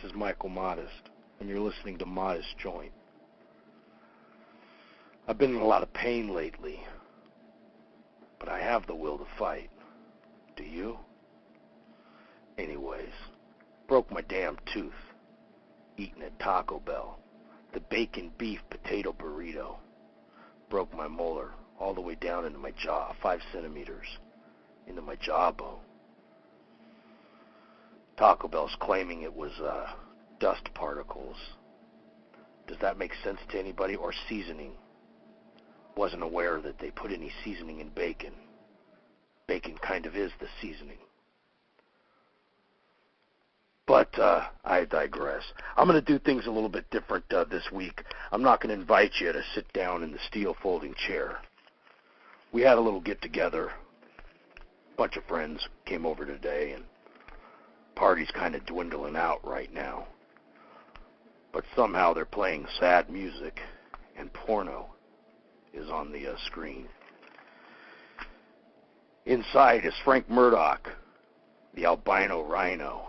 is Michael Modest, and you're listening to Modest Joint. I've been in a lot of pain lately, but I have the will to fight. Do you? Anyways, broke my damn tooth eating at Taco Bell. The bacon beef potato burrito broke my molar all the way down into my jaw, 5 centimeters into my jawbone. Taco Bell's claiming it was dust particles. Does that make sense to anybody? Or seasoning? Wasn't aware that they put any seasoning in bacon. Bacon kind of is the seasoning. But I digress. I'm going to do things a little bit different this week. I'm not going to invite you to sit down in the steel folding chair. We had a little get-together. A bunch of friends came over today, and party's kind of dwindling out right now. But somehow they're playing sad music, and porno is on the screen. Inside is Frank Murdoch, the albino rhino,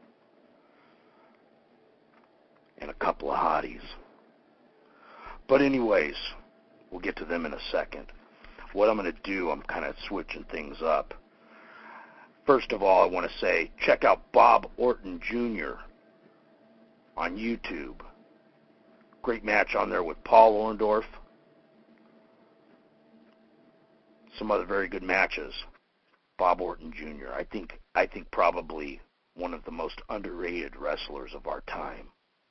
and a couple of hotties. But anyways, we'll get to them in a second. What I'm going to do, I'm kind of switching things up. First of all, I want to say, check out Bob Orton Jr. on YouTube. Great match on there with Paul Orndorff. Some other very good matches. Bob Orton Jr. I think probably one of the most underrated wrestlers of our time.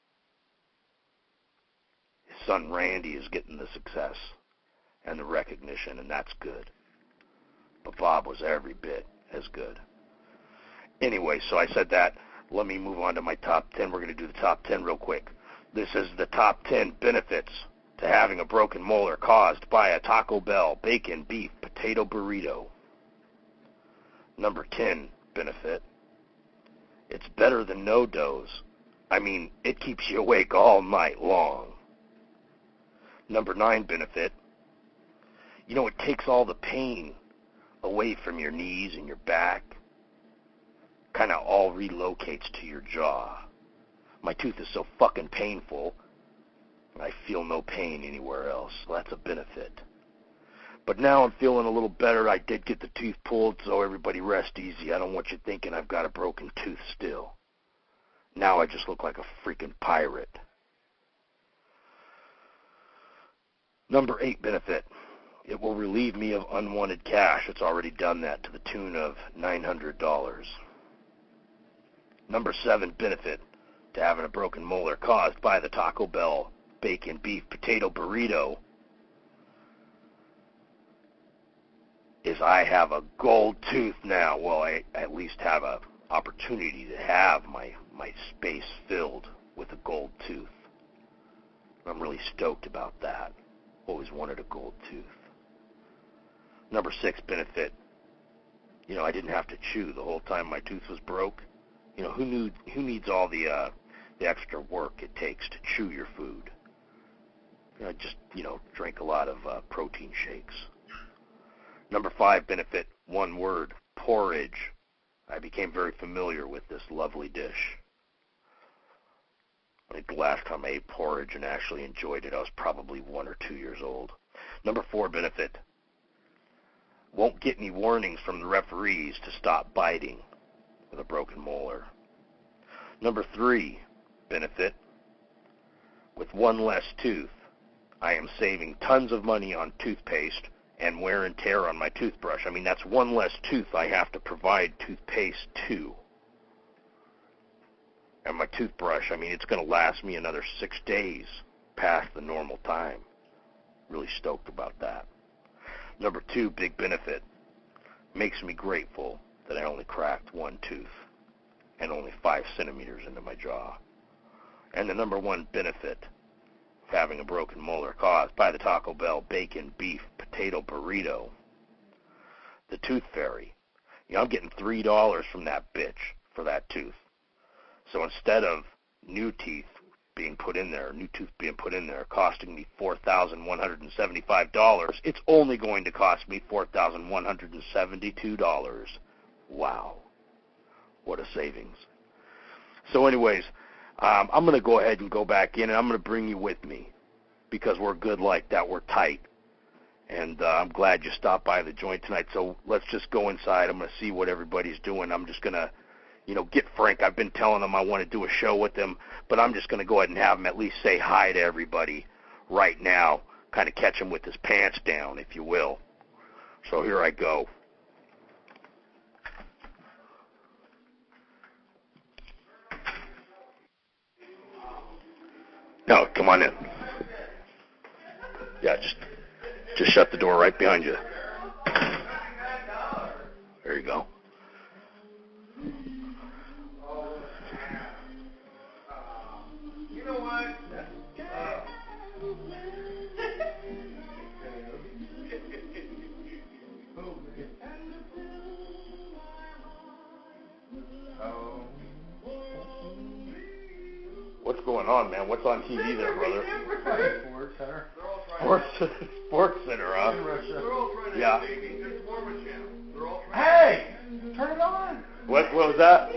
His son Randy is getting the success and the recognition, and that's good. But Bob was every bit as good. Anyway, so I said that. Let me move on to my top 10. We're going to do the top 10 real quick. This is the top 10 benefits to having a broken molar caused by a Taco Bell bacon beef potato burrito. Number 10 benefit. It's better than no dose. I mean, it keeps you awake all night long. Number 9 benefit. You know, it takes all the pain away from your knees and your back. Kind of all relocates to your jaw. My tooth is so fucking painful, I feel no pain anywhere else. So that's a benefit. But now I'm feeling a little better. I did get the tooth pulled, so everybody rest easy. I don't want you thinking I've got a broken tooth still. Now I just look like a freaking pirate. Number 8 benefit. It will relieve me of unwanted cash. It's already done that to the tune of $900. Number 7 benefit to having a broken molar caused by the Taco Bell bacon beef potato burrito is I have a gold tooth now. Well, I at least have an opportunity to have my space filled with a gold tooth. I'm really stoked about that. Always wanted a gold tooth. Number 6 benefit. You know, I didn't have to chew the whole time my tooth was broke. You know, who needs all the extra work it takes to chew your food? You know, just, drink a lot of protein shakes. Number 5 benefit, one word, porridge. I became very familiar with this lovely dish. I think the last time I ate porridge and actually enjoyed it, I was probably 1 or 2 years old. Number 4 benefit, won't get any warnings from the referees to stop biting with a broken molar. Number 3 benefit, with one less tooth, I am saving tons of money on toothpaste and wear and tear on my toothbrush. I mean, that's one less tooth I have to provide toothpaste to. And my toothbrush, I mean, it's going to last me another 6 days past the normal time. Really stoked about that. Number 2 big benefit, makes me grateful that I only cracked one tooth and only 5 centimeters into my jaw. And the number 1 benefit of having a broken molar caused by the Taco Bell bacon beef potato burrito, the Tooth Fairy. You know, I'm getting $3 from that bitch for that tooth. So instead of new tooth being put in there, costing me $4,175, it's only going to cost me $4,172. Wow. What a savings. So anyways, I'm going to go ahead and go back in, and I'm going to bring you with me because we're good like that. We're tight. And I'm glad you stopped by the joint tonight. So let's just go inside. I'm going to see what everybody's doing. I'm just going to, get Frank. I've been telling him I want to do a show with him, but I'm just going to go ahead and have him at least say hi to everybody right now, kind of catch him with his pants down, if you will. So here I go. No, come on in. Yeah, just shut the door right behind you. There you go. You know what? What's going on, man? What's on TV there, brother? Sports Center. Sports Center, huh? They're all trying to Yeah. There's Mormon channel. They're all trying Hey! Turn it on! What was that?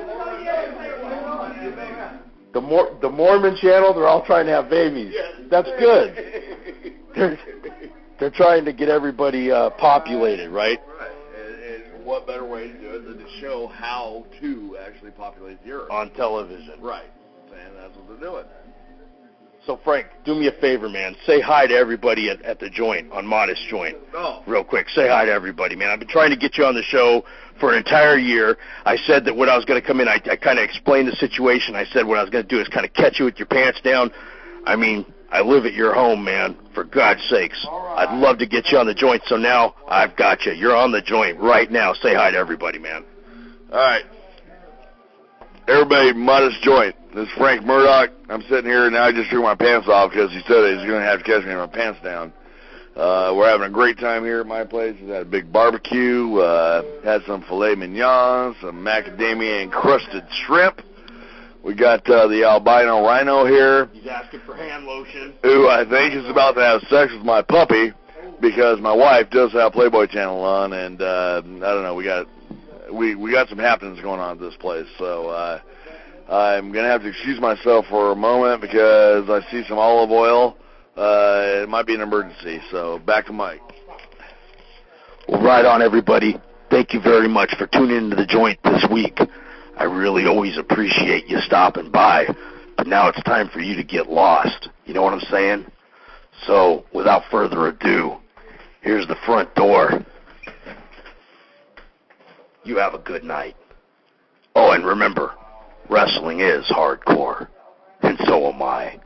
The Mormon channel, they're all trying to have babies. That's good. They're trying to get everybody populated, right? Right. And what better way to do it than to show how to actually populate the earth? On television. Right. And that's what they're doing. So, Frank, do me a favor, man. Say hi to everybody at the joint, on Modest Joint. Oh. Real quick. Say hi to everybody, man. I've been trying to get you on the show for an entire year. I said that when I was going to come in, I kind of explained the situation. I said what I was going to do is kind of catch you with your pants down. I mean, I live at your home, man, for God's sakes. Right. I'd love to get you on the joint, so now I've got you. You're on the joint right now. Say hi to everybody, man. All right. Everybody, Modest Joint. This is Frank Murdoch. I'm sitting here, and now I just threw my pants off because he said he was going to have to catch me with my pants down. We're having a great time here at my place. We had a big barbecue, had some filet mignon, some macadamia-encrusted shrimp. We got the albino rhino here, He's asking for hand lotion. who I think is about to have sex with my puppy because my wife does have Playboy Channel on, and I don't know, we got some happenings going on at this place, so I'm going to have to excuse myself for a moment because I see some olive oil. It might be an emergency, so back to Mike. Well, right on, everybody. Thank you very much for tuning into the joint this week. I really always appreciate you stopping by, but now it's time for you to get lost. You know what I'm saying? So, without further ado, here's the front door. You have a good night. Oh, and remember, wrestling is hardcore, and so am I.